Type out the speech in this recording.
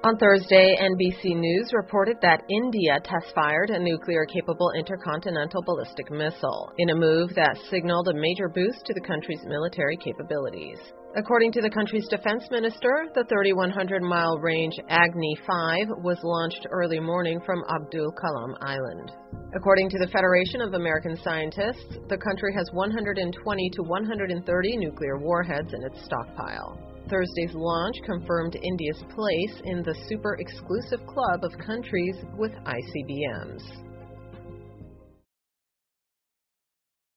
On Thursday, NBC News reported that India test-fired a nuclear-capable intercontinental ballistic missile, in a move that signaled a major boost to the country's military capabilities. According to the country's defense minister, the 3,100-mile range Agni-5 was launched early morning from Abdul Kalam Island. According to the Federation of American Scientists, the country has 120 to 130 nuclear warheads in its stockpile. Thursday's launch confirmed India's place in the super-exclusive club of countries with ICBMs.